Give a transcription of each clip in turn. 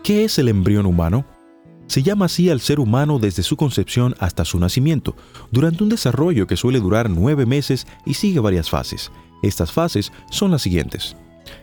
¿Qué es el embrión humano? Se llama así al ser humano desde su concepción hasta su nacimiento, durante un desarrollo que suele durar 9 meses y sigue varias fases. Estas fases son las siguientes.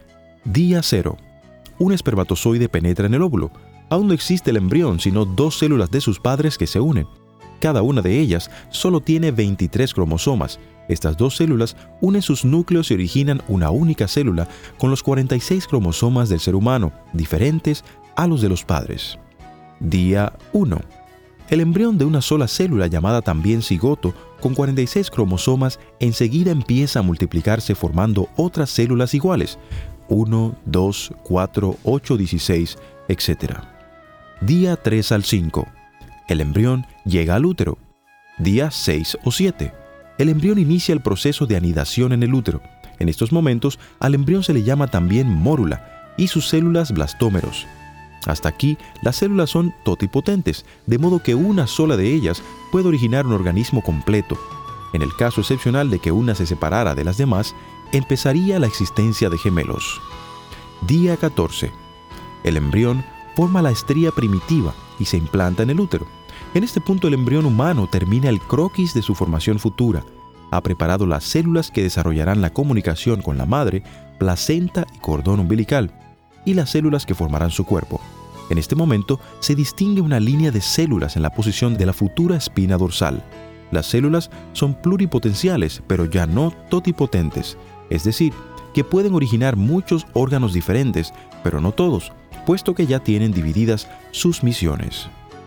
Día 0. Un espermatozoide penetra en el óvulo. Aún no existe el embrión, sino 2 células de sus padres que se unen. Cada una de ellas solo tiene 23 cromosomas. Estas 2 células unen sus núcleos y originan una única célula con los 46 cromosomas del ser humano, diferentes a los de los padres. Día 1. El embrión de una sola célula, llamada también cigoto, con 46 cromosomas, enseguida empieza a multiplicarse formando otras células iguales, 1, 2, 4, 8, 16, etc. Día 3 al 5. El embrión llega al útero. Día 6 o 7. El embrión inicia el proceso de anidación en el útero. En estos momentos, al embrión se le llama también mórula y sus células blastómeros. Hasta aquí, las células son totipotentes, de modo que una sola de ellas puede originar un organismo completo. En el caso excepcional de que una se separara de las demás, empezaría la existencia de gemelos. Día 14. El embrión forma la estría primitiva y se implanta en el útero. En este punto el embrión humano termina el croquis de su formación futura. Ha preparado las células que desarrollarán la comunicación con la madre, placenta y cordón umbilical, y las células que formarán su cuerpo. En este momento se distingue una línea de células en la posición de la futura espina dorsal. Las células son pluripotenciales, pero ya no totipotentes, es decir, que pueden originar muchos órganos diferentes, pero no todos, puesto que ya tienen divididas sus misiones.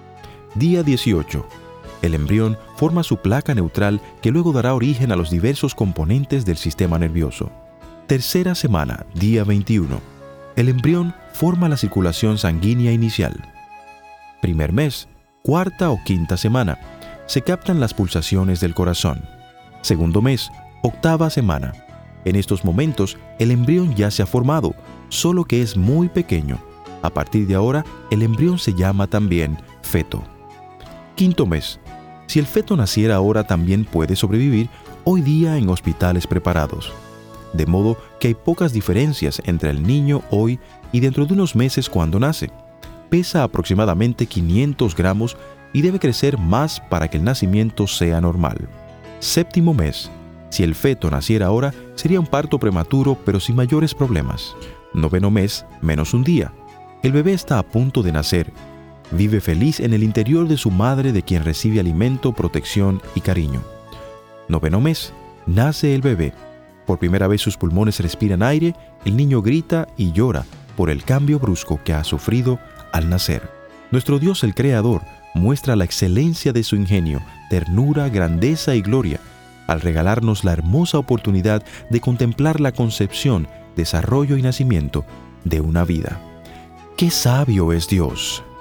Día 18. El embrión forma su placa neutral que luego dará origen a los diversos componentes del sistema nervioso. Tercera semana, día 21. El embrión forma la circulación sanguínea inicial. Primer mes, cuarta o quinta semana, se captan las pulsaciones del corazón. Segundo mes, octava semana. En estos momentos, el embrión ya se ha formado, solo que es muy pequeño. A partir de ahora, el embrión se llama también feto. Quinto mes. Si el feto naciera ahora, también puede sobrevivir hoy día en hospitales preparados. De modo que hay pocas diferencias entre el niño hoy y dentro de unos meses cuando nace. Pesa aproximadamente 500 gramos y debe crecer más para que el nacimiento sea normal. Séptimo mes. Si el feto naciera ahora, sería un parto prematuro pero sin mayores problemas. Noveno mes, menos un día. El bebé está a punto de nacer. Vive feliz en el interior de su madre, de quien recibe alimento, protección y cariño. Noveno mes. Nace el bebé. Por primera vez sus pulmones respiran aire, el niño grita y llora por el cambio brusco que ha sufrido al nacer. Nuestro Dios, el Creador, muestra la excelencia de su ingenio, ternura, grandeza y gloria, al regalarnos la hermosa oportunidad de contemplar la concepción, desarrollo y nacimiento de una vida. ¡Qué sabio es Dios!